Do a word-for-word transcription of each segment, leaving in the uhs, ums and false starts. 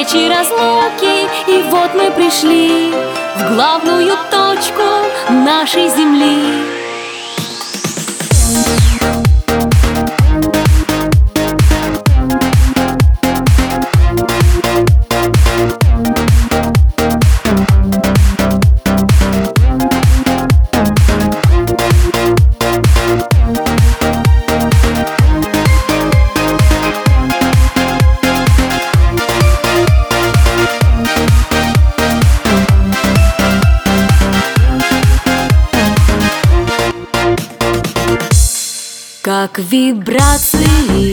встречи, разлуки, и вот мы пришли в главную точку нашей земли. Как вибрации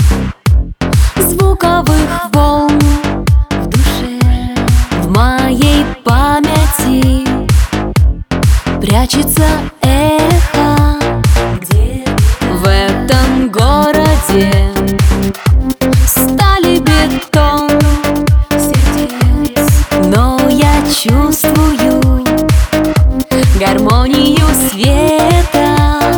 звуковых волн в душе, в моей памяти прячется эхо. В этом городе стали бетон сердец, но я чувствую гармонию света.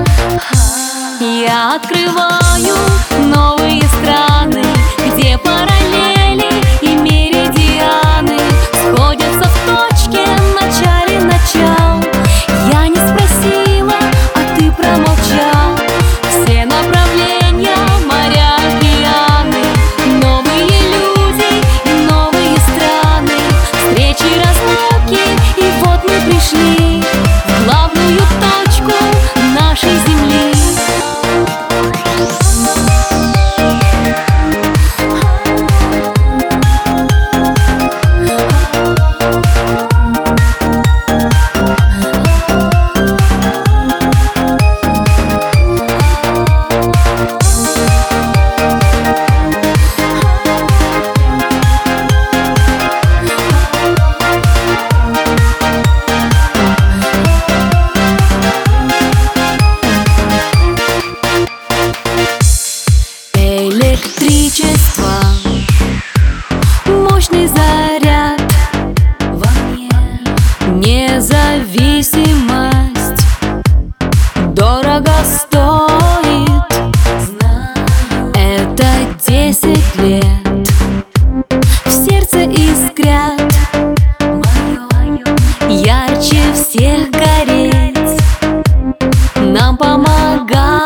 Я открываю новые страны, где параллели и меридианы сходятся в точке начале начал. Я не спросила, а ты промолчал. Все направления, моря, океаны, новые люди и новые страны, встречи, разлуки, и вот мы пришли в главную точку нашей земли. Электричество, мощный заряд во мне, независимость дорого стоит. Это десять лет в сердце искрят, ярче всех гореть, нам помогая.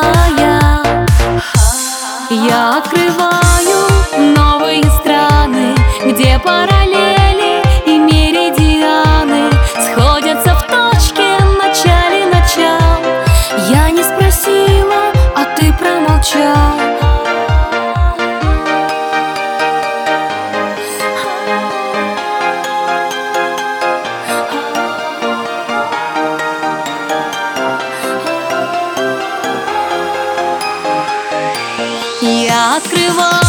Я открываю новые страны, где параллели и меридианы сходятся в точке начале начал. Я не спросила, а ты промолчал. Я открываю